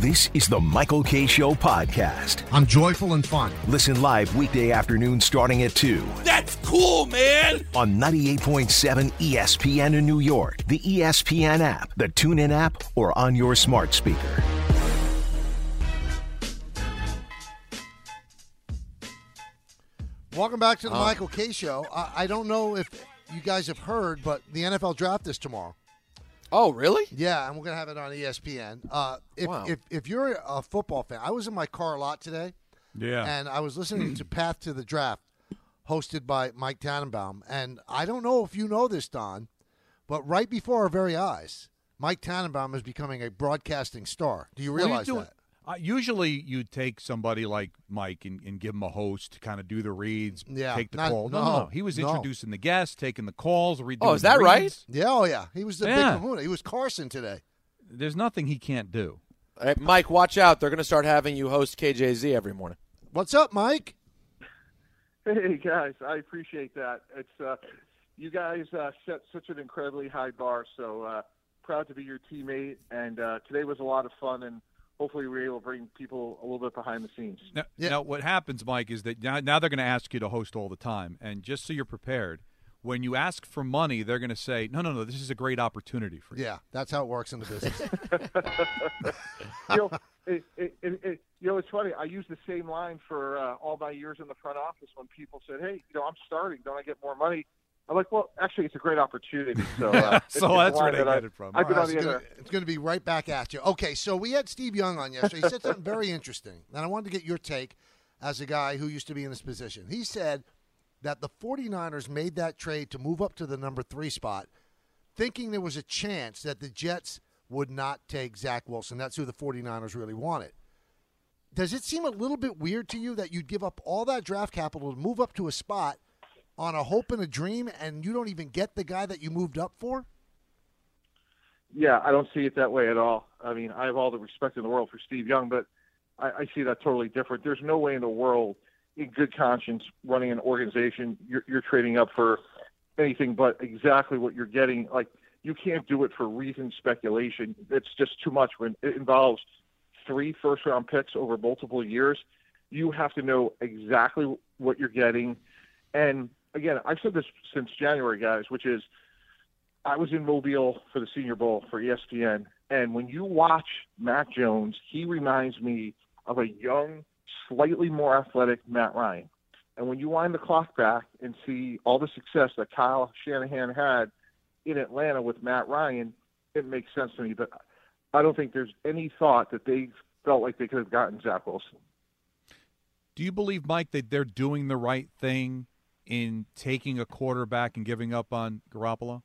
This is the Michael Kay Show podcast. I'm joyful and fun. Listen live weekday afternoon starting at 2. That's cool, man! On 98.7 ESPN in New York, the ESPN app, the TuneIn app, or on your smart speaker. Welcome back to the Michael Kay Show. I don't know if you guys have heard, but the NFL draft is tomorrow. Oh, really? Yeah, and we're going to have it on ESPN. If you're a football fan, I was in my car a lot today. Yeah. And I was listening to Path to the Draft, hosted by Mike Tannenbaum. And I don't know if you know this, Don, but right before our very eyes, Mike Tannenbaum is becoming a broadcasting star. Do you realize that? Usually you take somebody like Mike and give him a host to kind of do the reads, take the call. No. He was introducing the guests, taking the calls. Oh, is that right? Yeah, He was the big kahuna. He was Carson today. There's nothing he can't do. All right, Mike, watch out. They're going to start having you host KJZ every morning. What's up, Mike? Hey, guys. I appreciate that. It's you guys set such an incredibly high bar, so proud to be your teammate. And today was a lot of fun, and hopefully we're able to bring people a little bit behind the scenes. Now what happens, Mike, is that now they're going to ask you to host all the time. And just so you're prepared, when you ask for money, they're going to say, no, this is a great opportunity for you. Yeah, that's how it works in the business. It's funny. I use the same line for all my years in the front office when people said, hey, I'm starting. Don't I get more money? I'm like, well, actually, it's a great opportunity. So, so that's where they get it from. I've been on the other. It's going to be right back at you. Okay, so we had Steve Young on yesterday. He said something very interesting, and I wanted to get your take as a guy who used to be in this position. He said that the 49ers made that trade to move up to the number 3 spot, thinking there was a chance that the Jets would not take Zach Wilson. That's who the 49ers really wanted. Does it seem a little bit weird to you that you'd give up all that draft capital to move up to a spot on a hope and a dream, and you don't even get the guy that you moved up for? Yeah, I don't see it that way at all. I mean, I have all the respect in the world for Steve Young, but I see that totally different. There's no way in the world, in good conscience, running an organization, you're trading up for anything but exactly what you're getting. Like, you can't do it for reasoned speculation. It's just too much. When it involves 3 first-round picks over multiple years, you have to know exactly what you're getting. And again, I've said this since January, guys, which is I was in Mobile for the Senior Bowl for ESPN, and when you watch Mac Jones, he reminds me of a young, slightly more athletic Matt Ryan. And when you wind the clock back and see all the success that Kyle Shanahan had in Atlanta with Matt Ryan, it makes sense to me. But I don't think there's any thought that they felt like they could have gotten Zach Wilson. Do you believe, Mike, that they're doing the right thing in taking a quarterback and giving up on Garoppolo?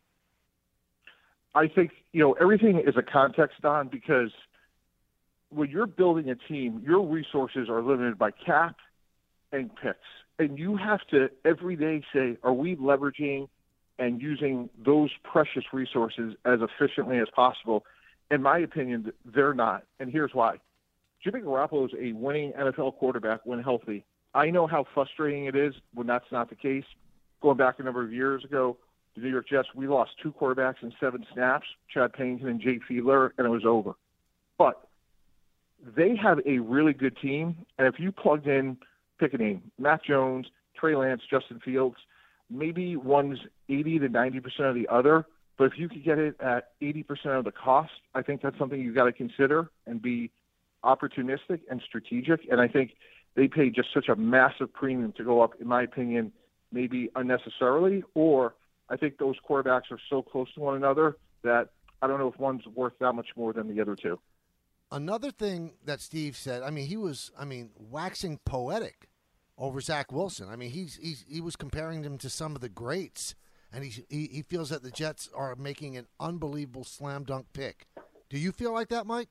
I think, everything is a context, Don, because when you're building a team, your resources are limited by cap and picks. And you have to every day say, are we leveraging and using those precious resources as efficiently as possible? In my opinion, they're not. And here's why. Jimmy Garoppolo is a winning NFL quarterback when healthy. I know how frustrating it is when that's not the case. Going back a number of years ago, the New York Jets, we lost 2 quarterbacks in 7 snaps, Chad Pennington and Jay Fiedler, and it was over. But they have a really good team, and if you plugged in, pick a name, Mac Jones, Trey Lance, Justin Fields, maybe one's 80 to 90% of the other, but if you could get it at 80% of the cost, I think that's something you've got to consider and be opportunistic and strategic. And I think they paid just such a massive premium to go up, in my opinion, maybe unnecessarily, or I think those quarterbacks are so close to one another that I don't know if one's worth that much more than the other two. Another thing that Steve said, he was waxing poetic over Zach Wilson. He was comparing him to some of the greats, and he feels that the Jets are making an unbelievable slam dunk pick. Do you feel like that, Mike?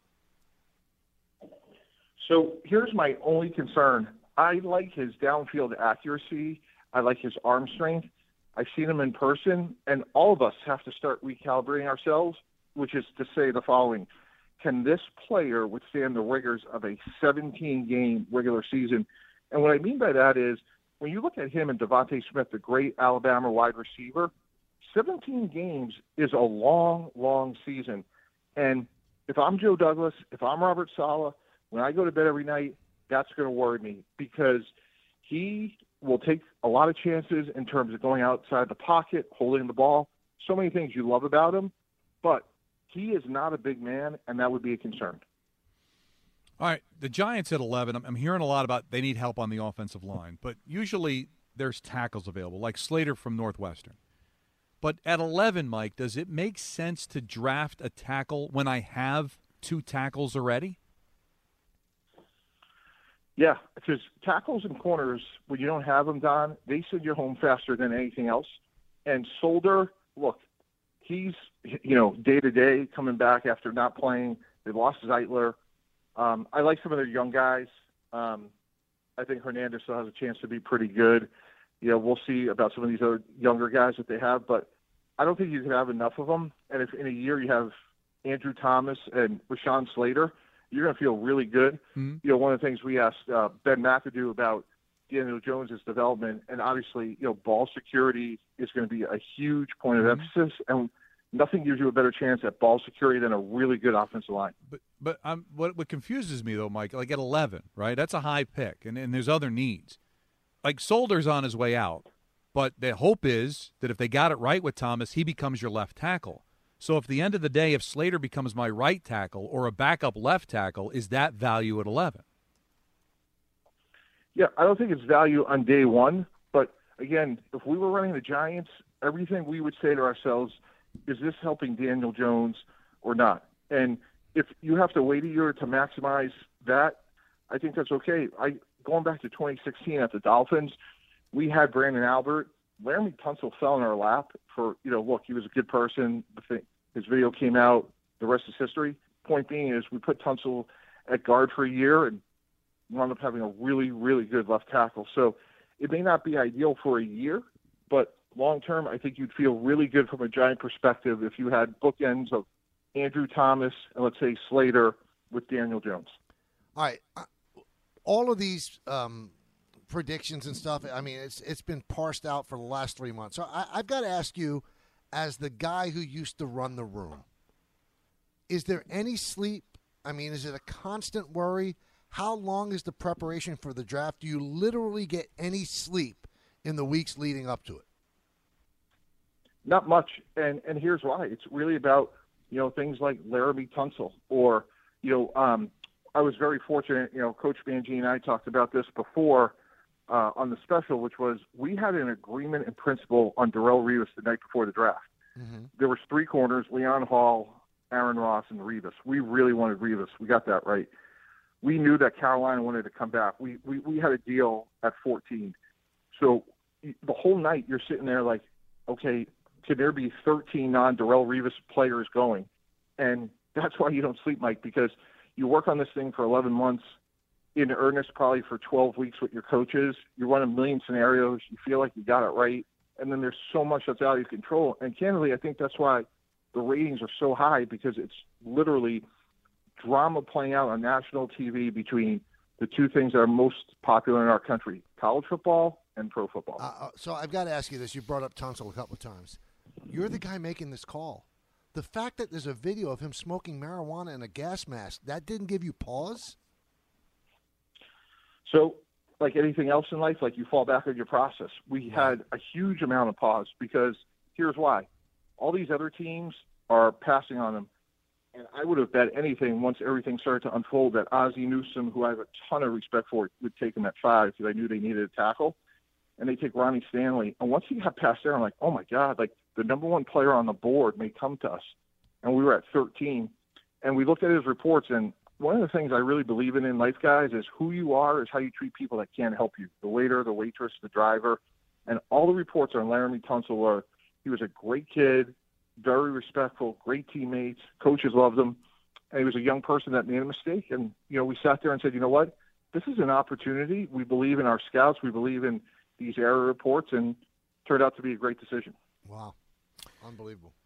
So here's my only concern. I like his downfield accuracy. I like his arm strength. I've seen him in person, and all of us have to start recalibrating ourselves, which is to say the following. Can this player withstand the rigors of a 17-game regular season? And what I mean by that is when you look at him and Devontae Smith, the great Alabama wide receiver, 17 games is a long, long season. And if I'm Joe Douglas, if I'm Robert Saleh, when I go to bed every night, that's going to worry me because he will take a lot of chances in terms of going outside the pocket, holding the ball. So many things you love about him, but he is not a big man, and that would be a concern. All right, the Giants at 11, I'm hearing a lot about they need help on the offensive line, but usually there's tackles available, like Slater from Northwestern. But at 11, Mike, does it make sense to draft a tackle when I have 2 tackles already? Yeah, because tackles and corners, when you don't have them, Don, they send you home faster than anything else. And Solder, look, he's, day-to-day coming back after not playing. They lost Zeitler. I like some of their young guys. I think Hernandez still has a chance to be pretty good. We'll see about some of these other younger guys that they have, but I don't think you can have enough of them. And if in a year you have Andrew Thomas and Rashawn Slater, you're going to feel really good. Mm-hmm. One of the things we asked Ben McAdoo about Daniel Jones' development, and obviously, ball security is going to be a huge point of emphasis, and nothing gives you a better chance at ball security than a really good offensive line. But what confuses me, though, Mike, like at 11, right, that's a high pick, and there's other needs. Like Solder's on his way out, but the hope is that if they got it right with Thomas, he becomes your left tackle. So at the end of the day, if Slater becomes my right tackle or a backup left tackle, is that value at 11? Yeah, I don't think it's value on day one. But, again, if we were running the Giants, everything we would say to ourselves, is this helping Daniel Jones or not? And if you have to wait a year to maximize that, I think that's okay. Going back to 2016 at the Dolphins, we had Brandon Albert. Laramie Tunsil fell in our lap for, look, he was a good person. His video came out. The rest is history. Point being is we put Tunsil at guard for a year and wound up having a really, really good left tackle. So it may not be ideal for a year, but long-term, I think you'd feel really good from a Giant perspective if you had bookends of Andrew Thomas and, let's say, Slater with Daniel Jones. All right. All of these predictions and stuff, I mean, it's been parsed out for the last 3 months. So I've got to ask you, as the guy who used to run the room, is there any sleep? I mean, is it a constant worry? How long is the preparation for the draft? Do you literally get any sleep in the weeks leading up to it? Not much, and here's why. It's really about, things like Laramie Tunsil or, I was very fortunate, Coach Mangini and I talked about this before on the special, which was we had an agreement in principle on Darrelle Revis the night before the draft. Mm-hmm. There was 3 corners, Leon Hall, Aaron Ross, and Revis. We really wanted Revis. We got that right. We knew that Carolina wanted to come back. We had a deal at 14. So the whole night you're sitting there like, okay, could there be 13 non-Darrelle Revis players going? And that's why you don't sleep, Mike, because you work on this thing for 11 months in earnest, probably for 12 weeks with your coaches. You run a million scenarios. You feel like you got it right. And then there's so much that's out of your control. And candidly, I think that's why the ratings are so high, because it's literally drama playing out on national TV between the 2 things that are most popular in our country, college football and pro football. So I've got to ask you this. You brought up Tunsil a couple of times. You're the guy making this call. The fact that there's a video of him smoking marijuana in a gas mask, that didn't give you pause? So, like anything else in life, like you fall back on your process. We had a huge amount of pause because here's why. All these other teams are passing on him. And I would have bet anything once everything started to unfold that Ozzie Newsome, who I have a ton of respect for, would take him at 5 because I knew they needed a tackle. And they take Ronnie Stanley. And once he got past there, I'm like, oh, my God, like the number 1 player on the board may come to us. And we were at 13. And we looked at his reports, and one of the things I really believe in life, guys, is who you are is how you treat people that can't help you. The waiter, the waitress, the driver. And all the reports on Laramie Tunsil were he was a great kid, very respectful, great teammates. Coaches loved him. And he was a young person that made a mistake. And, we sat there and said, you know what? This is an opportunity. We believe in our scouts. We believe in these error reports, and turned out to be a great decision. Wow. Unbelievable.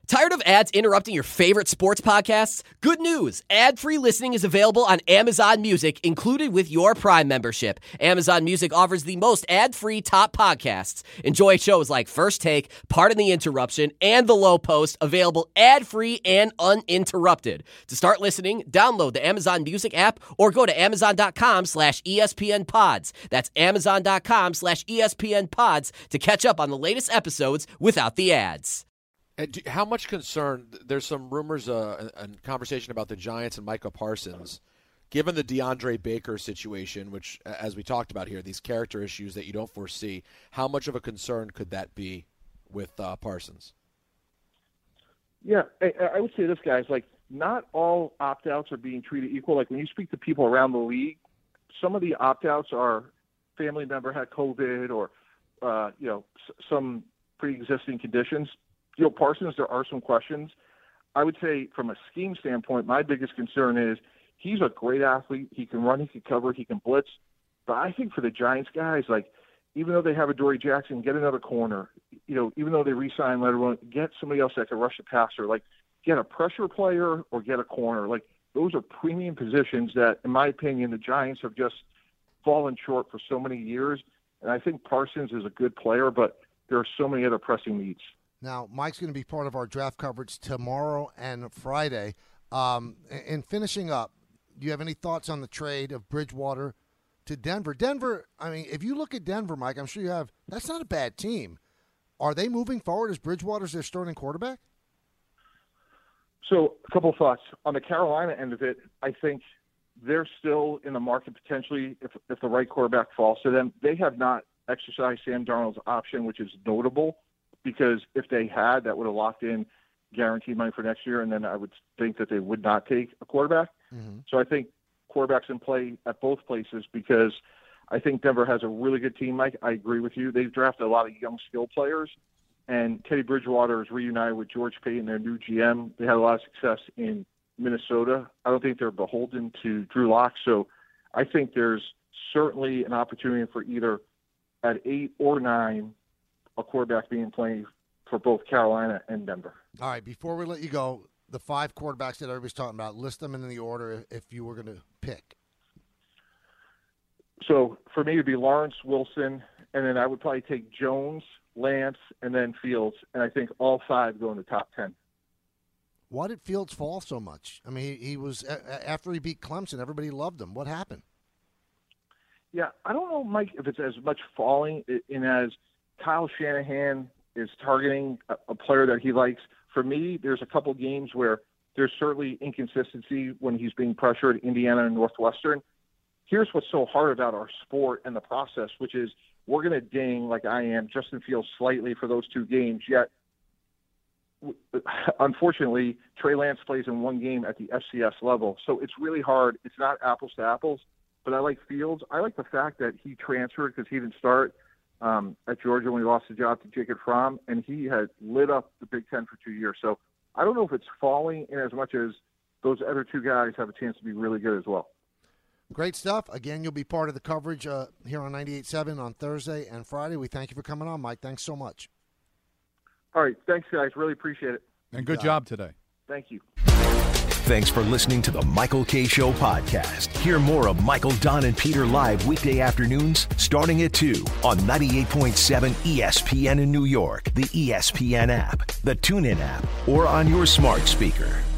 Tired of ads interrupting your favorite sports podcasts? Good news! Ad-free listening is available on Amazon Music, included with your Prime membership. Amazon Music offers the most ad-free top podcasts. Enjoy shows like First Take, Pardon the Interruption, and The Low Post, available ad-free and uninterrupted. To start listening, download the Amazon Music app or go to Amazon.com/ESPN Pods. That's Amazon.com/ESPN Pods to catch up on the latest episodes without the ads. How much concern? There's some rumors and conversation about the Giants and Micah Parsons. Given the DeAndre Baker situation, which, as we talked about here, these character issues that you don't foresee, how much of a concern could that be with Parsons? Yeah, I would say this, guys. Like, not all opt-outs are being treated equal. Like, when you speak to people around the league, some of the opt-outs are family member had COVID or, some pre-existing conditions. Parsons, there are some questions. I would say from a scheme standpoint, my biggest concern is he's a great athlete. He can run, he can cover, he can blitz. But I think for the Giants guys, like, even though they have a Dory Jackson, get another corner. Even though they re-sign Letterman, get somebody else that can rush the passer. Like, get a pressure player or get a corner. Like, those are premium positions that, in my opinion, the Giants have just fallen short for so many years. And I think Parsons is a good player, but there are so many other pressing needs. Now, Mike's going to be part of our draft coverage tomorrow and Friday. And finishing up, do you have any thoughts on the trade of Bridgewater to Denver? Denver, I mean, if you look at Denver, Mike, I'm sure you have, that's not a bad team. Are they moving forward as Bridgewater's their starting quarterback? So a couple of thoughts. On the Carolina end of it, I think they're still in the market potentially if the right quarterback falls to them. They have not exercised Sam Darnold's option, which is notable. Because if they had, that would have locked in guaranteed money for next year, and then I would think that they would not take a quarterback. Mm-hmm. So I think quarterbacks in play at both places because I think Denver has a really good team, Mike. I agree with you. They've drafted a lot of young skill players, and Teddy Bridgewater is reunited with George Paton, their new GM. They had a lot of success in Minnesota. I don't think they're beholden to Drew Lock, so I think there's certainly an opportunity for either at 8 or 9 a quarterback being played for both Carolina and Denver. All right, before we let you go, the 5 quarterbacks that everybody's talking about, list them in the order if you were going to pick. So for me, it would be Lawrence, Wilson, and then I would probably take Jones, Lance, and then Fields, and I think all 5 go in the top 10. Why did Fields fall so much? I mean, he was after he beat Clemson, everybody loved him. What happened? Yeah, I don't know, Mike, if it's as much falling in as Kyle Shanahan is targeting a player that he likes. For me, there's a couple games where there's certainly inconsistency when he's being pressured, Indiana and Northwestern. Here's what's so hard about our sport and the process, which is we're going to ding, like I am, Justin Fields slightly for those 2 games, yet unfortunately, Trey Lance plays in 1 game at the FCS level. So it's really hard. It's not apples to apples, but I like Fields. I like the fact that he transferred because he didn't start at Georgia when he lost the job to Jacob Fromm, and he had lit up the Big Ten for 2 years. So I don't know if it's falling in as much as those other 2 guys have a chance to be really good as well. Great stuff. Again, you'll be part of the coverage here on 98.7 on Thursday and Friday. We thank you for coming on, Mike. Thanks so much. All right. Thanks, guys. Really appreciate it. And good job today. Thank you. Thanks for listening to the Michael Kay Show podcast. Hear more of Michael, Don, and Peter live weekday afternoons starting at 2 on 98.7 ESPN in New York, the ESPN app, the TuneIn app, or on your smart speaker.